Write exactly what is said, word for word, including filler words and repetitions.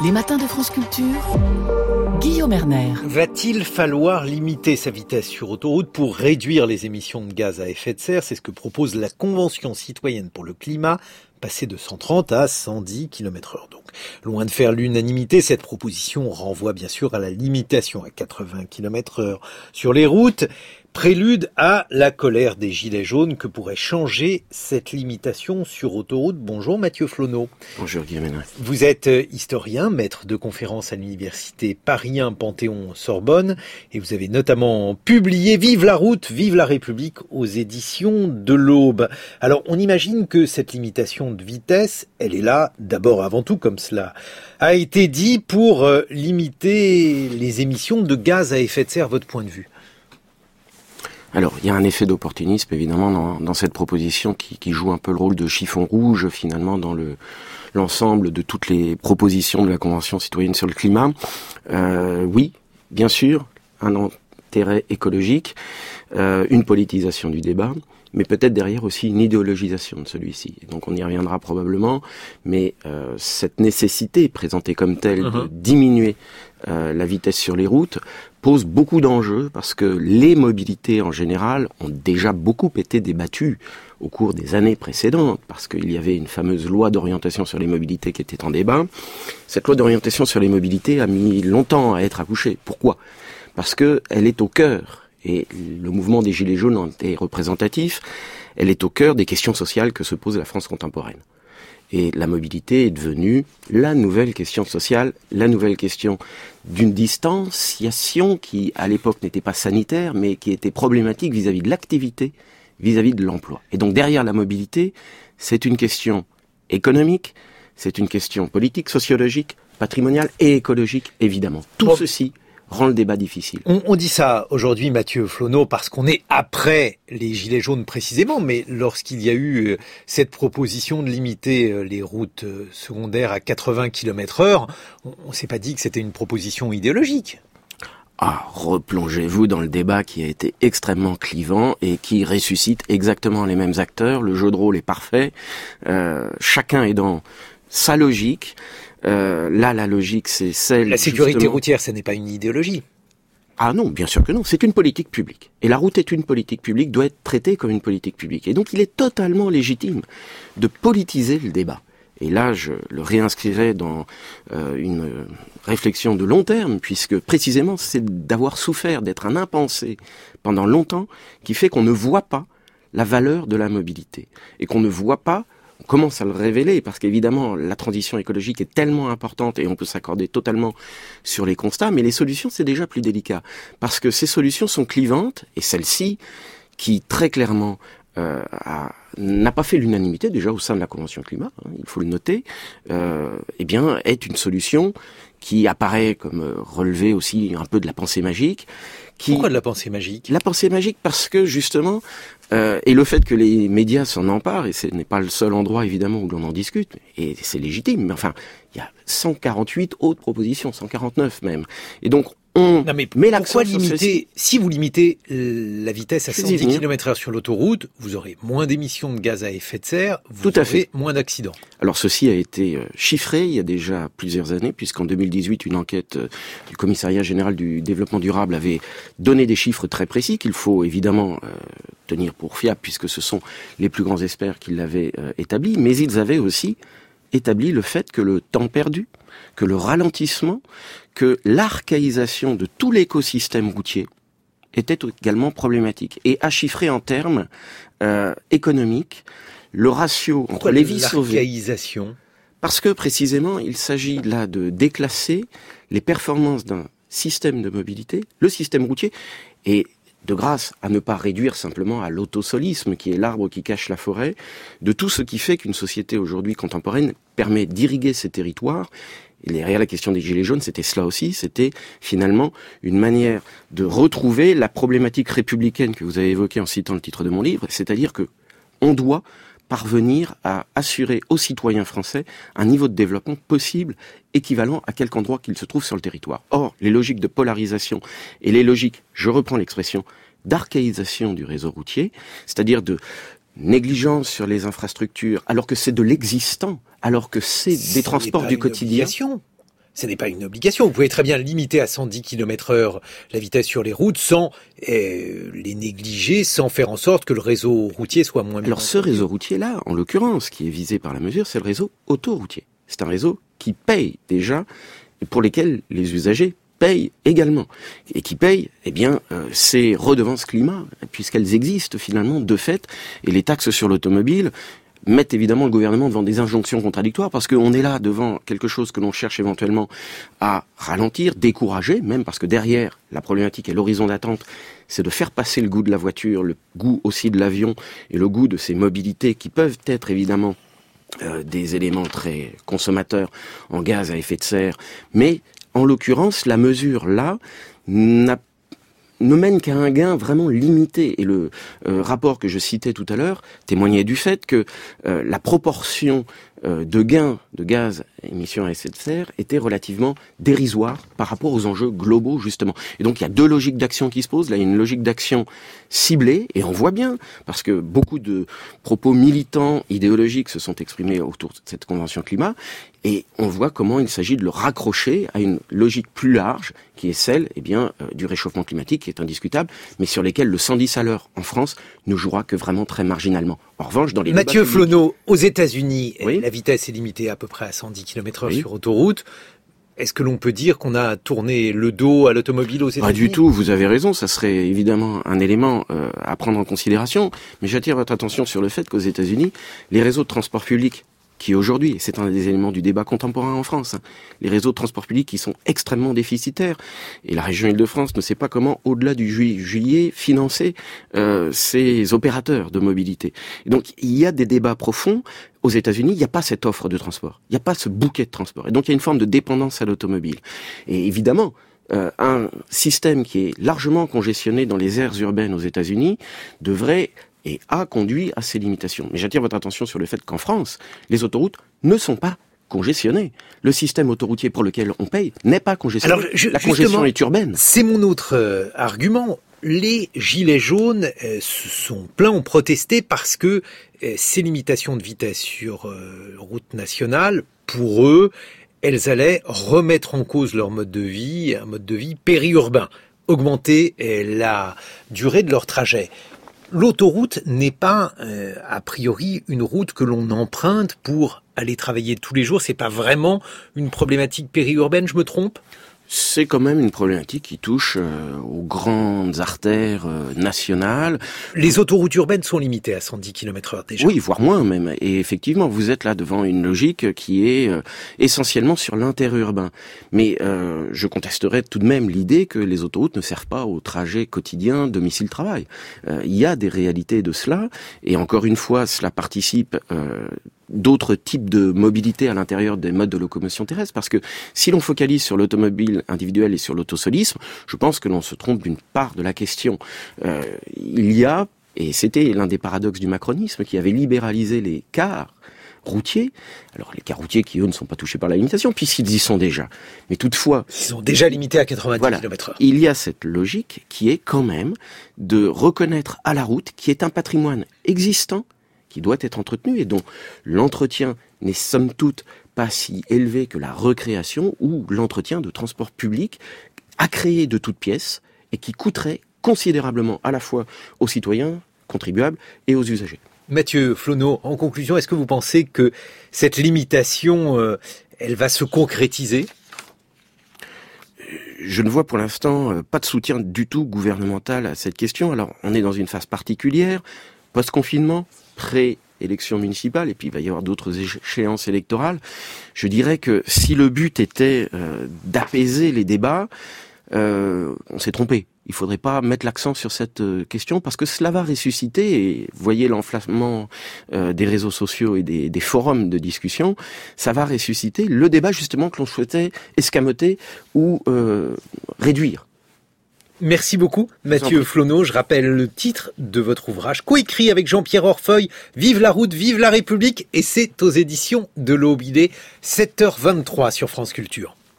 Les matins de France Culture, Guillaume Erner. Va-t-il falloir limiter sa vitesse sur autoroute pour réduire les émissions de gaz à effet de serre ? C'est ce que propose la Convention citoyenne pour le climat, passer de cent trente à cent dix kilomètres heure. Donc, loin de faire l'unanimité, cette proposition renvoie bien sûr à la limitation à quatre-vingts kilomètres heure sur les routes. Prélude à la colère des Gilets jaunes que pourrait changer cette limitation sur autoroute. Bonjour Mathieu Flonneau. Bonjour Guillaume. Vous êtes historien, maître de conférences à l'université Paris un Panthéon-Sorbonne et vous avez notamment publié Vive la route, vive la République aux éditions de l'Aube. Alors on imagine que cette limitation de vitesse, elle est là d'abord avant tout, comme cela a été dit, pour limiter les émissions de gaz à effet de serre. Votre point de vue ? Alors, il y a un effet d'opportunisme, évidemment, dans, dans cette proposition qui, qui joue un peu le rôle de chiffon rouge, finalement, dans le, l'ensemble de toutes les propositions de la Convention citoyenne sur le climat. Euh, oui, bien sûr, un intérêt écologique, euh, une politisation du débat, mais peut-être derrière aussi une idéologisation de celui-ci. Et donc on y reviendra probablement, mais euh, cette nécessité présentée comme telle uh-huh. de diminuer euh, la vitesse sur les routes pose beaucoup d'enjeux parce que les mobilités en général ont déjà beaucoup été débattues au cours des années précédentes, parce qu'il y avait une fameuse loi d'orientation sur les mobilités qui était en débat. Cette loi d'orientation sur les mobilités a mis longtemps à être accouchée. Pourquoi ? Parce que elle est au cœur, et le mouvement des Gilets jaunes en est représentatif, elle est au cœur des questions sociales que se pose la France contemporaine. Et la mobilité est devenue la nouvelle question sociale, la nouvelle question d'une distanciation qui, à l'époque, n'était pas sanitaire, mais qui était problématique vis-à-vis de l'activité, vis-à-vis de l'emploi. Et donc, derrière la mobilité, c'est une question économique, c'est une question politique, sociologique, patrimoniale et écologique, évidemment. Tout bon. Ceci rend le débat difficile. On, on dit ça aujourd'hui, Mathieu Flonneau, parce qu'on est après les Gilets jaunes précisément, mais lorsqu'il y a eu cette proposition de limiter les routes secondaires à quatre-vingts kilomètres heure, on ne s'est pas dit que c'était une proposition idéologique. Ah, replongez-vous dans le débat qui a été extrêmement clivant et qui ressuscite exactement les mêmes acteurs. Le jeu de rôle est parfait. Euh, chacun est dans sa logique. Euh, là, la logique, c'est celle... La sécurité justement... routière, ce n'est pas une idéologie. Ah non, bien sûr que non. C'est une politique publique. Et la route est une politique publique, doit être traitée comme une politique publique. Et donc, il est totalement légitime de politiser le débat. Et là, je le réinscrirai dans euh, une réflexion de long terme, puisque précisément, c'est d'avoir souffert d'être un impensé pendant longtemps qui fait qu'on ne voit pas la valeur de la mobilité. Et qu'on ne voit pas... On commence à le révéler parce qu'évidemment la transition écologique est tellement importante et on peut s'accorder totalement sur les constats, mais les solutions c'est déjà plus délicat parce que ces solutions sont clivantes et celle-ci qui très clairement euh, a, n'a pas fait l'unanimité déjà au sein de la Convention climat, hein, il faut le noter, euh, eh bien est une solution qui apparaît comme relever aussi un peu de la pensée magique. Qui... Pourquoi de la pensée magique ? La pensée magique parce que justement, euh, et le fait que les médias s'en emparent, et ce n'est pas le seul endroit évidemment où l'on en discute, et c'est légitime, mais enfin, il y a cent quarante-huit autres propositions, cent quarante-neuf même. Et donc, on non mais met pourquoi limiter, si vous limitez la vitesse à cent dix kilomètres heure sur l'autoroute, vous aurez moins d'émissions de gaz à effet de serre, vous Tout à aurez fait. moins d'accidents. Alors ceci a été chiffré il y a déjà plusieurs années, puisqu'en deux mille dix-huit, une enquête du Commissariat général du développement durable avait donné des chiffres très précis qu'il faut évidemment euh, tenir pour fiables, puisque ce sont les plus grands experts qui l'avaient euh, établi, mais ils avaient aussi établi le fait que le temps perdu, que le ralentissement, que l'archaïsation de tout l'écosystème routier était également problématique. Et à chiffrer en termes euh, économiques, le ratio Pourquoi entre les vies sauvées... L'archaïsation ? Parce que précisément, il s'agit là de déclasser les performances d'un système de mobilité, le système routier, et de grâce à ne pas réduire simplement à l'autosolisme, qui est l'arbre qui cache la forêt, de tout ce qui fait qu'une société aujourd'hui contemporaine permet d'irriguer ses territoires. Et derrière la question des Gilets jaunes, c'était cela aussi, c'était finalement une manière de retrouver la problématique républicaine que vous avez évoquée en citant le titre de mon livre, c'est-à-dire que on doit parvenir à assurer aux citoyens français un niveau de développement possible, équivalent à quelque endroit qu'il se trouve sur le territoire. Or, les logiques de polarisation et les logiques, je reprends l'expression, d'archaïsation du réseau routier, c'est-à-dire de négligence sur les infrastructures, alors que c'est de l'existant, alors que c'est Ce des transports du quotidien. Ce n'est pas une obligation. Vous pouvez très bien limiter à cent dix kilomètres heure la vitesse sur les routes sans euh, les négliger, sans faire en sorte que le réseau routier soit moins bien. Alors ce réseau routier-là, en l'occurrence, qui est visé par la mesure, c'est le réseau autoroutier. C'est un réseau qui paye déjà et pour lesquels les usagers payent également. Et qui payent, eh bien, euh, ces redevances climat, puisqu'elles existent finalement de fait, et les taxes sur l'automobile mettent évidemment le gouvernement devant des injonctions contradictoires, parce qu'on est là devant quelque chose que l'on cherche éventuellement à ralentir, décourager, même parce que derrière la problématique et l'horizon d'attente, c'est de faire passer le goût de la voiture, le goût aussi de l'avion, et le goût de ces mobilités qui peuvent être évidemment euh, des éléments très consommateurs en gaz à effet de serre. Mais en l'occurrence, la mesure là n'a ne mène qu'à un gain vraiment limité. Et le euh, rapport que je citais tout à l'heure témoignait du fait que euh, la proportion euh, de gains de gaz à émissions à effet de serre était relativement dérisoire par rapport aux enjeux globaux, justement. Et donc il y a deux logiques d'action qui se posent. Là, il y a une logique d'action ciblée, et on voit bien, parce que beaucoup de propos militants, idéologiques se sont exprimés autour de cette convention climat, et on voit comment il s'agit de le raccrocher à une logique plus large, qui est celle eh bien, euh, du réchauffement climatique, qui est indiscutable, mais sur lesquels le cent dix à l'heure en France ne jouera que vraiment très marginalement. En revanche, dans les Mathieu Flonneau, aux États-Unis, oui. la vitesse est limitée à peu près à cent dix kilomètres heure oui. sur autoroute. Est-ce que l'on peut dire qu'on a tourné le dos à l'automobile aux États-Unis ? Pas du tout, vous avez raison, ça serait évidemment un élément euh, à prendre en considération, mais j'attire votre attention sur le fait qu'aux États-Unis, les réseaux de transport public qui aujourd'hui, c'est un des éléments du débat contemporain en France, hein, les réseaux de transport public qui sont extrêmement déficitaires, et la région Île-de-France ne sait pas comment, au-delà du ju- juillet, financer euh, ces opérateurs de mobilité. Et donc il y a des débats profonds. Aux États-Unis, il n'y a pas cette offre de transport, il n'y a pas ce bouquet de transport, et donc il y a une forme de dépendance à l'automobile. Et évidemment, euh, un système qui est largement congestionné dans les aires urbaines aux États-Unis devrait et a conduit à ces limitations. Mais j'attire votre attention sur le fait qu'en France, les autoroutes ne sont pas congestionnées. Le système autoroutier pour lequel on paye n'est pas congestionné. Alors, je, la congestion est urbaine. C'est mon autre euh, argument. Les gilets jaunes euh, se sont plaints, ont protesté parce que euh, ces limitations de vitesse sur euh, route nationale, pour eux, elles allaient remettre en cause leur mode de vie, un mode de vie périurbain, augmenter euh, la durée de leur trajet. L'autoroute n'est pas, euh, a priori, une route que l'on emprunte pour aller travailler tous les jours. C'est pas vraiment une problématique périurbaine, je me trompe ? C'est quand même une problématique qui touche euh, aux grandes artères euh, nationales. Les autoroutes urbaines sont limitées à cent dix kilomètres heure déjà. Oui, voire moins même. Et effectivement, vous êtes là devant une logique qui est euh, essentiellement sur l'interurbain. Mais euh, je contesterais tout de même l'idée que les autoroutes ne servent pas au trajet quotidien domicile-travail. Euh, il y a des réalités de cela, et encore une fois, cela participe euh, d'autres types de mobilité à l'intérieur des modes de locomotion terrestre, parce que si l'on focalise sur l'automobile individuelle et sur l'autosolisme, je pense que l'on se trompe d'une part de la question. Euh, il y a, et c'était l'un des paradoxes du macronisme, qui avait libéralisé les cars routiers, alors les cars routiers qui eux ne sont pas touchés par la limitation, puisqu'ils y sont déjà. Mais toutefois... Ils sont déjà limités à quatre-vingt-dix voilà, kilomètres heure. Il y a cette logique qui est quand même de reconnaître à la route, qui est un patrimoine existant, qui doit être entretenu et dont l'entretien n'est somme toute pas si élevé que la recréation ou l'entretien de transport public à créer de toutes pièces et qui coûterait considérablement à la fois aux citoyens, contribuables et aux usagers. Mathieu Flonneau, en conclusion, est-ce que vous pensez que cette limitation, euh, elle va se concrétiser ? Je ne vois pour l'instant pas de soutien du tout gouvernemental à cette question. Alors, on est dans une phase particulière, post-confinement, pré-élection municipale, et puis il va y avoir d'autres échéances électorales. Je dirais que si le but était euh, d'apaiser les débats, euh, on s'est trompé. Il faudrait pas mettre l'accent sur cette euh, question, parce que cela va ressusciter, et voyez l'enflammement euh, des réseaux sociaux et des, des forums de discussion, ça va ressusciter le débat justement que l'on souhaitait escamoter ou euh, réduire. Merci beaucoup, Mathieu Flonneau. Je rappelle le titre de votre ouvrage, coécrit avec Jean-Pierre Orfeuille, Vive la route, vive la République, et c'est aux éditions de l'Aube. Il est sept heures vingt-trois sur France Culture.